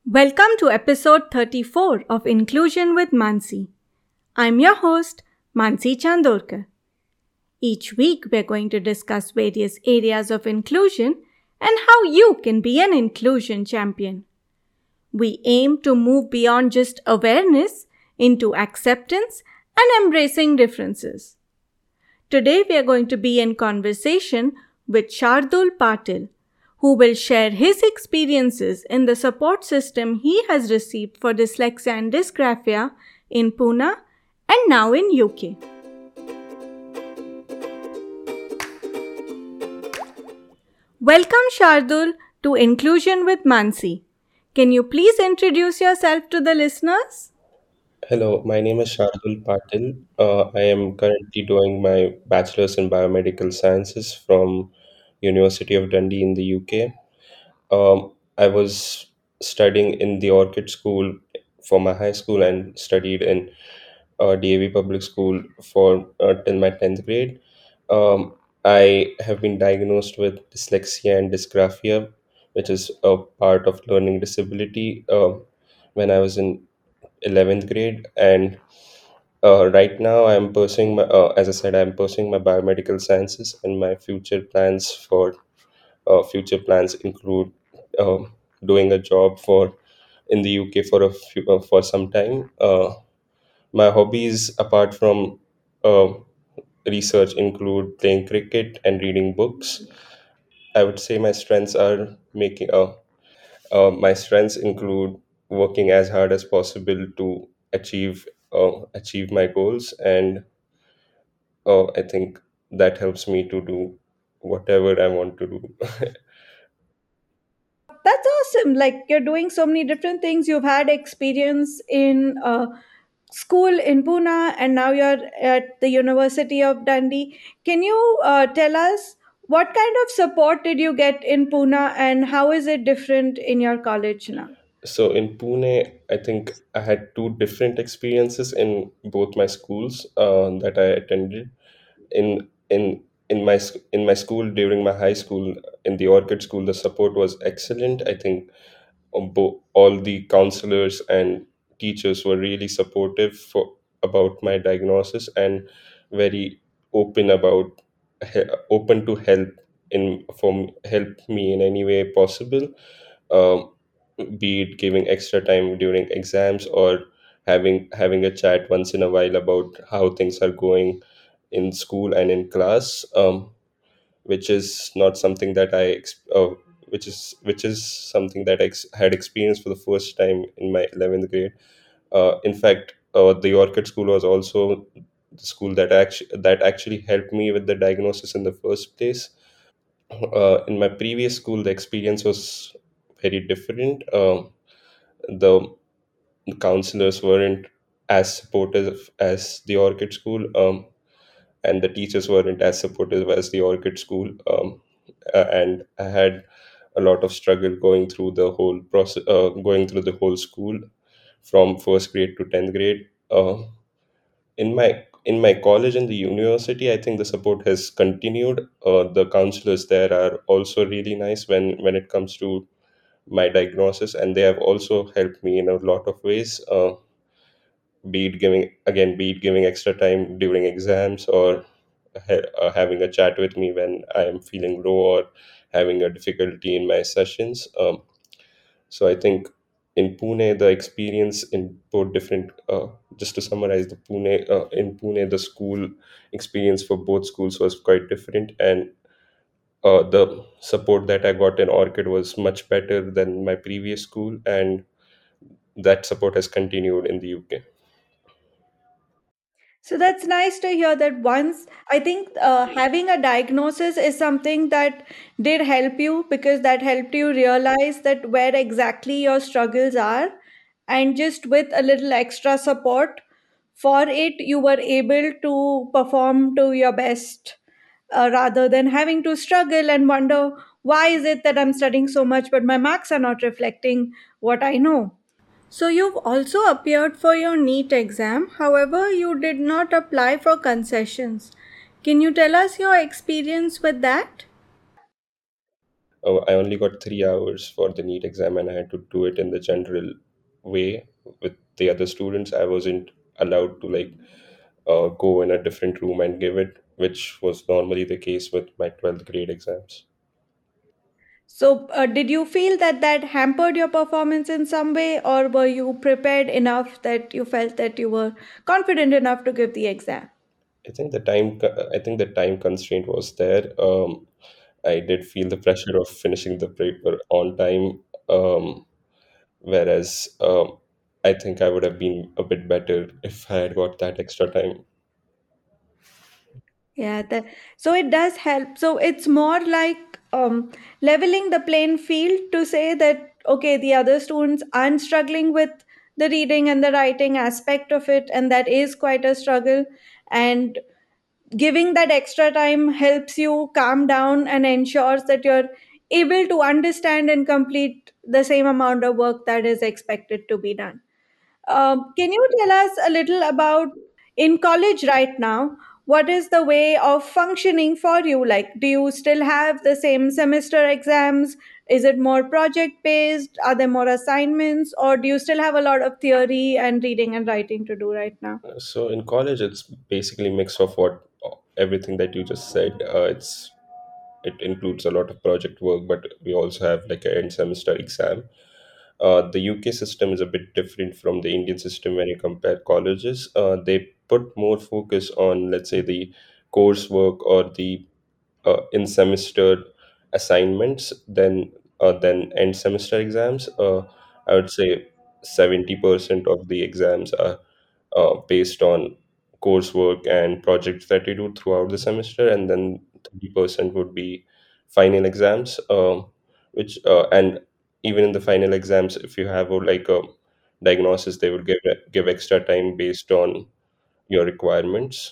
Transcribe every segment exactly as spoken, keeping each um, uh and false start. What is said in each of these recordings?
Welcome to episode thirty-four of Inclusion with Mansi. I'm your host, Mansi Chandorkar. Each week, we're going to discuss various areas of inclusion and how you can be an inclusion champion. We aim to move beyond just awareness into acceptance and embracing differences. Today, we are going to be in conversation with Shardul Patil, who will share his experiences in the support system he has received for dyslexia and dysgraphia in Pune and now in U K. Welcome, Shardul, to Inclusion with Mansi. Can you please introduce yourself to the listeners? Hello, my name is Shardul Patil. Uh, I am currently doing my bachelor's in biomedical sciences from University of Dundee in the U K. Um, I was studying in the Orchid School for my high school and studied in uh, D A V Public School for uh, till my tenth grade. Um, I have been diagnosed with dyslexia and dysgraphia, which is a part of learning disability, uh, when I was in eleventh grade. And uh, right now I'm pursuing my, uh, as I said, I'm pursuing my biomedical sciences, and my future plans for uh, future plans include um doing a job for in the U K for a few, uh, for some time. Uh, my hobbies, apart from uh, research, include playing cricket and reading books. I would say my strengths are making. Uh, uh, my strengths include working as hard as possible to achieve uh, achieve my goals, and uh, I think that helps me to do whatever I want to do. That's awesome. Like you're doing so many different things. You've had experience in uh, school in Pune and now you're at the University of Dundee. Can you uh, tell us what kind of support did you get in Pune and how is it different in your college now? So in Pune, I think I had two different experiences in both my schools uh, that I attended. In in in my sc- in my school during my high school, in the Orchid School, the support was excellent. I think um, bo- all the counselors and teachers were really supportive for about my diagnosis, and very open about he- open to help in from help me in any way possible, um, be it giving extra time during exams or having having a chat once in a while about how things are going in school and in class, um, which is not something that I ex- uh, which is which is something that I ex- had experienced for the first time in my eleventh grade. Uh, in fact, uh, the Orchid School was also the school that actually that actually helped me with the diagnosis in the first place. Uh, in my previous school, the experience was very different. Um the counselors weren't as supportive as the Orchid School, um, and the teachers weren't as supportive as the Orchid School. Um, uh, and I had a lot of struggle going through the whole process, uh, going through the whole school from first grade to tenth grade. Uh, in my in my college and the university, I think the support has continued. Uh, the counselors there are also really nice when when it comes to my diagnosis, and they have also helped me in a lot of ways. Uh, be it giving again be it giving extra time during exams, or ha- uh, having a chat with me when I am feeling low or having a difficulty in my sessions. Um, so I think in Pune, the experience in both different, uh, just to summarize, the Pune uh, in Pune, the school experience for both schools was quite different, and uh, the support that I got in Orchid was much better than my previous school, and that support has continued in the U K. So that's nice to hear that once I think uh, having a diagnosis is something that did help you because that helped you realize that where exactly your struggles are, and just with a little extra support for it you were able to perform to your best, uh, rather than having to struggle and wonder why is it that I'm studying so much but my marks are not reflecting what I know. So, you've also appeared for your NEET exam, however, you did not apply for concessions. Can you tell us your experience with that? uh, I only got three hours for the NEET exam, and I had to do it in the general way with the other students. I wasn't allowed to like uh, go in a different room and give it, which was normally the case with my twelfth grade exams. So, uh, did you feel that that hampered your performance in some way, or were you prepared enough that you felt that you were confident enough to give the exam? I think the time co- I think the time constraint was there. Um, I did feel the pressure of finishing the paper on time, um, whereas um, I think I would have been a bit better if I had got that extra time. Yeah, that, so it does help. So it's more like um, leveling the playing field to say that, okay, the other students aren't struggling with the reading and the writing aspect of it, and that is quite a struggle. And giving that extra time helps you calm down and ensures that you're able to understand and complete the same amount of work that is expected to be done. Um, can you tell us a little about in college right now? What is the way of functioning for you? Like, do you still have the same semester exams? Is it more project based? Are there more assignments? Or do you still have a lot of theory and reading and writing to do right now? So in college, it's basically mix of what everything that you just said. Uh, it's it includes a lot of project work, but we also have like an end semester exam. Uh, the U K system is a bit different from the Indian system when you compare colleges. Uh, they put more focus on, let's say, the coursework or the uh, in semester assignments than uh, than end semester exams. Uh, I would say seventy percent of the exams are uh, based on coursework and projects that you do throughout the semester, and then thirty percent would be final exams, um, which uh, and even in the final exams, if you have a, like a diagnosis, they would give give extra time based on your requirements.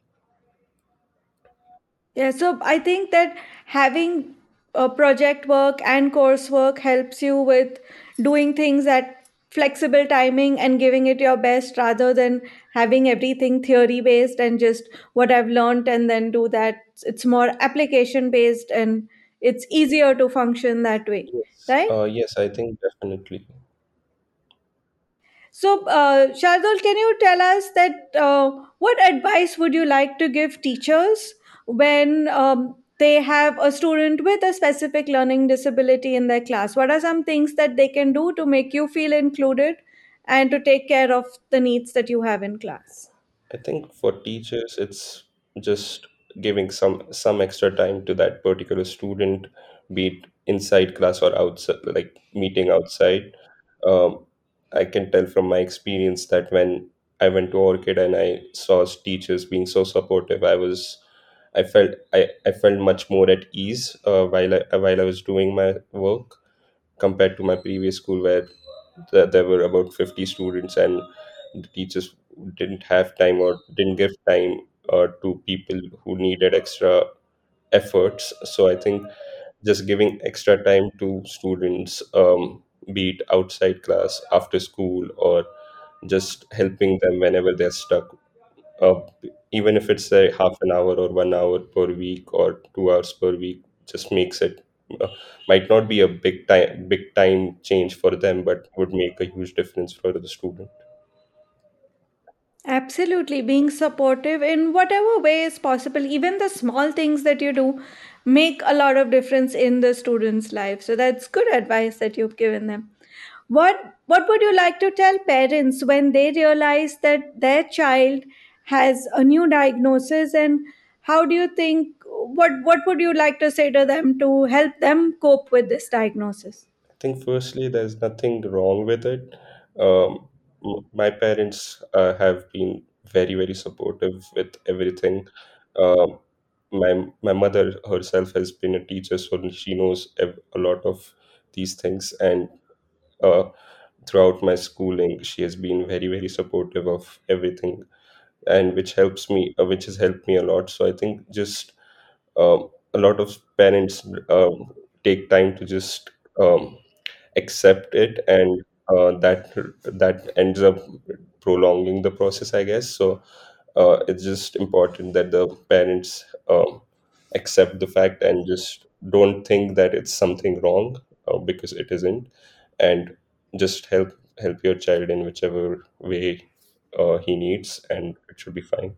Yeah, so I think that having uh, project work and coursework helps you with doing things at flexible timing and giving it your best rather than having everything theory based and just what I've learned and then do that. It's more application based and it's easier to function that way, Yes, right? uh, yes, I think definitely. So, uh, Shardul, can you tell us that uh, what advice would you like to give teachers when um, they have a student with a specific learning disability in their class? What are some things that they can do to make you feel included and to take care of the needs that you have in class? I think for teachers, it's just giving some some extra time to that particular student, be it inside class or outside, like meeting outside. Um, I can tell from my experience that when I went to Orchid and I saw teachers being so supportive, I was, I felt, I, I felt much more at ease uh, while I, while I was doing my work compared to my previous school where th- there were about fifty students and the teachers didn't have time or didn't give time uh, to people who needed extra efforts. So I think just giving extra time to students, um, be it outside class, after school, or just helping them whenever they're stuck, uh, even if it's a half an hour or one hour per week or two hours per week, just makes it uh, might not be a big time big time change for them, but would make a huge difference for the student. Absolutely, being supportive in whatever way is possible, even the small things that you do make a lot of difference in the student's life. So that's good advice that you've given them. What what would you like to tell parents when they realize that their child has a new diagnosis, and how do you think what what would you like to say to them to help them cope with this diagnosis? I think firstly, there's nothing wrong with it. Um, m- my parents uh, have been very, very supportive with everything. Um, my my mother herself has been a teacher, so she knows ev- a lot of these things. And uh, throughout my schooling, she has been very, very supportive of everything, and which helps me, uh, which has helped me a lot. So I think just um, a lot of parents um, take time to just um, accept it, and uh, that that ends up prolonging the process, I guess. So uh, it's just important that the parents um, accept the fact and just don't think that it's something wrong, uh, because it isn't, and just help help your child in whichever way uh, he needs, and it should be fine.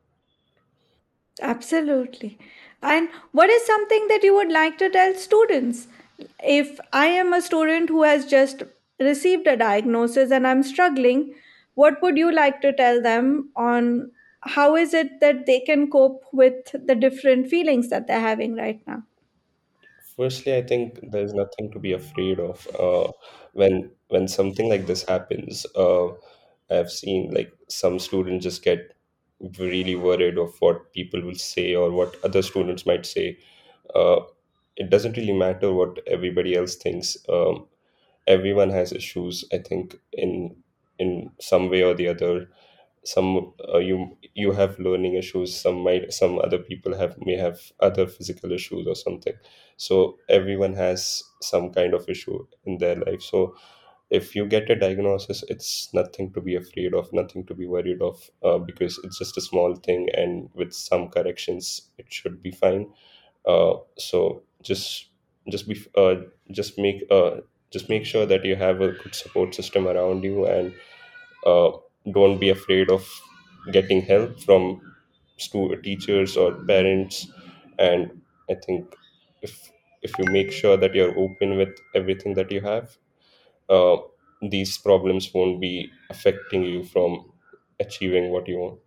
Absolutely. And what is something that you would like to tell students? If I am a student who has just received a diagnosis and I'm struggling, what would you like to tell them on how is it that they can cope with the different feelings that they're having right now? Firstly, I think there's nothing to be afraid of. Uh, when when something like this happens, uh, I've seen like some students just get really worried of what people will say or what other students might say. Uh, it doesn't really matter what everybody else thinks. Um, everyone has issues, I think, in in some way or the other. Some uh, you you have learning issues, some might some other people have may have other physical issues or something. So everyone has some kind of issue in their life. So if you get a diagnosis, it's nothing to be afraid of, nothing to be worried of, uh, because it's just a small thing, and with some corrections it should be fine. Uh, so just just be uh, just make uh, just make sure that you have a good support system around you, and uh, don't be afraid of getting help from stu- teachers or parents. And I think if if you make sure that you're open with everything that you have, uh, these problems won't be affecting you from achieving what you want.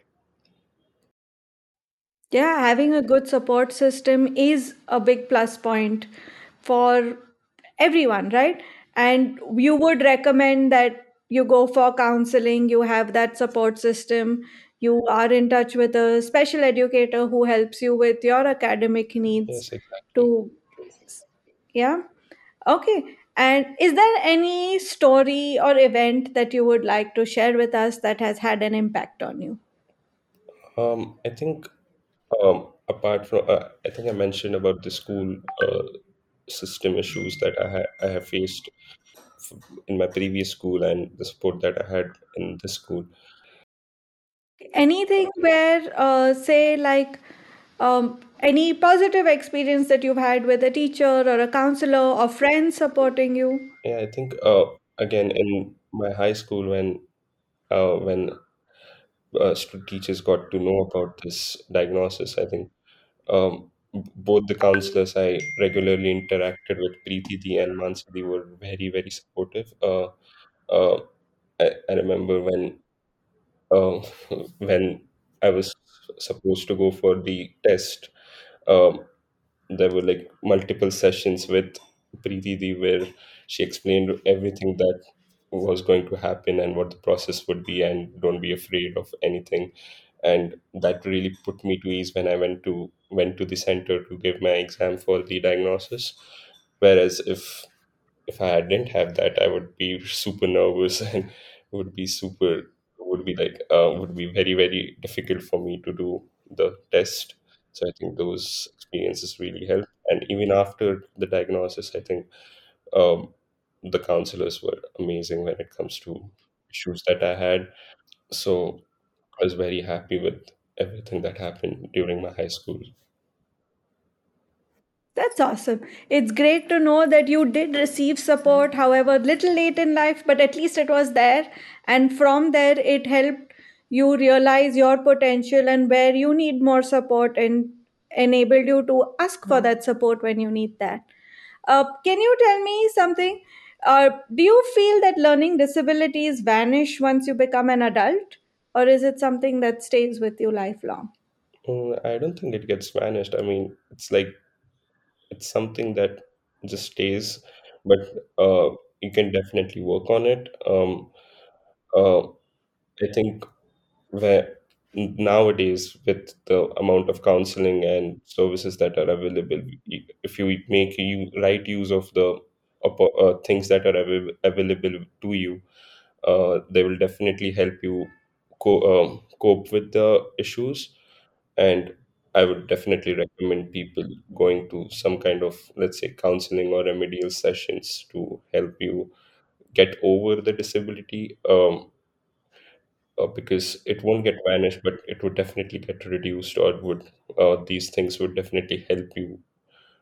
Yeah, having a good support system is a big plus point for everyone, right? And you would recommend that you go for counseling, you have that support system, you are in touch with a special educator who helps you with your academic needs Yes, exactly. to, yeah. Okay. And is there any story or event that you would like to share with us that has had an impact on you? um, I think, um, apart from, uh, I think I mentioned about the school uh, system issues that I, ha- I have faced f- in my previous school, and the support that I had in this school. Anything where, uh, say, like um, any positive experience that you've had with a teacher or a counselor or friends supporting you? Yeah, I think, uh, again, in my high school, when uh, when uh, stu- teachers got to know about this diagnosis, I think, um, b- both the counselors I regularly interacted with, Preeti Di and Mansi Di, were very, very supportive. Uh, uh, I, I remember when uh, when I was supposed to go for the test. Um, there were like multiple sessions with Preeti Di where she explained everything that was going to happen and what the process would be, and don't be afraid of anything. And that really put me to ease when I went to went to the center to give my exam for the diagnosis. Whereas if if I didn't have that, I would be super nervous and would be super would be like uh, would be very, very difficult for me to do the test. So I think those experiences really help. And even after the diagnosis, I think, um, the counselors were amazing when it comes to issues that I had. So I was very happy with everything that happened during my high school. That's awesome. It's great to know that you did receive support, however, little late in life, but at least it was there. And from there, it helped you realize your potential and where you need more support and enabled you to ask for that support when you need that. Uh, can you tell me something? Uh, do you feel that learning disabilities vanish once you become an adult, or is it something that stays with you lifelong? Mm, I don't think it gets vanished. I mean, it's like it's something that just stays, but uh, you can definitely work on it. Um, uh, I think where nowadays, with the amount of counseling and services that are available, y- if you make you right use of the oppo- uh, things that are avail- available to you, uh, they will definitely help you co- um, cope with the issues. And I would definitely recommend people going to some kind of, let's say, counseling or remedial sessions to help you get over the disability, um, uh, because it won't get vanished, but it would definitely get reduced, or would uh, these things would definitely help you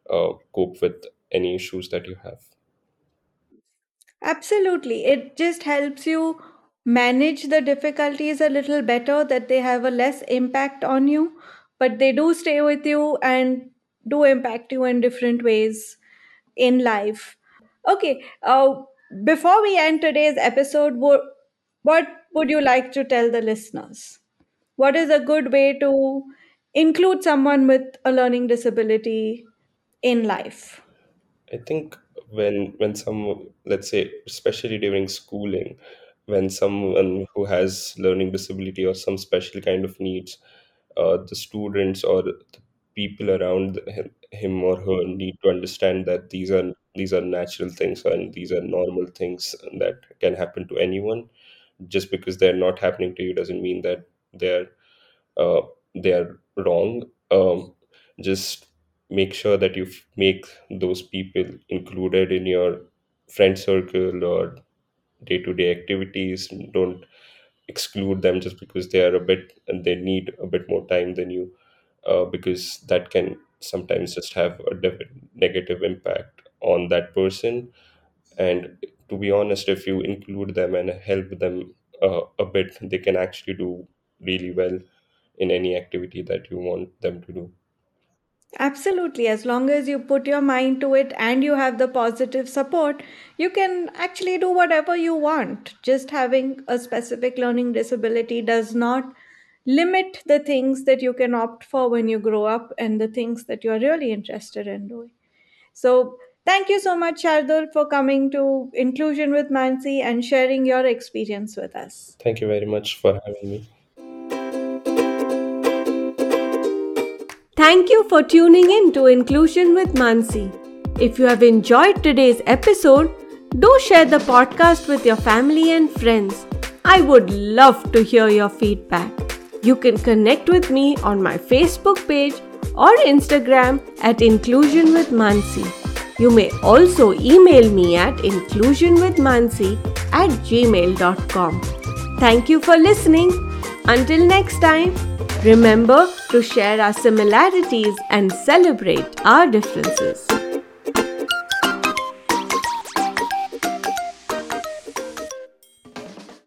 uh, cope with any issues that you have. Absolutely. It just helps you manage the difficulties a little better, that they have a less impact on you, but they do stay with you and do impact you in different ways in life. Okay, uh, before we end today's episode, what, what would you like to tell the listeners? What is a good way to include someone with a learning disability in life? I think when when some, let's say, especially during schooling, when someone who has learning disability or some special kind of needs, uh, the students or the people around him, him or her need to understand that these are these are natural things and these are normal things that can happen to anyone. Just because they're not happening to you doesn't mean that they're uh, they are wrong. Um, just make sure that you f- make those people included in your friend circle or day to day activities. Don't exclude them just because they are a bit and they need a bit more time than you, uh, because that can sometimes just have a def- negative impact on that person. And to be honest, if you include them and help them uh, a bit, they can actually do really well in any activity that you want them to do. Absolutely. As long as you put your mind to it and you have the positive support, you can actually do whatever you want. Just having a specific learning disability does not limit the things that you can opt for when you grow up and the things that you're really interested in doing. So, thank you so much, Shardul, for coming to Inclusion with Mansi and sharing your experience with us. Thank you very much for having me. Thank you for tuning in to Inclusion with Mansi. If you have enjoyed today's episode, do share the podcast with your family and friends. I would love to hear your feedback. You can connect with me on my Facebook page or Instagram at Inclusion with Mansi. You may also email me at inclusionwithmansi at gmail dot com. Thank you for listening. Until next time, remember to share our similarities and celebrate our differences.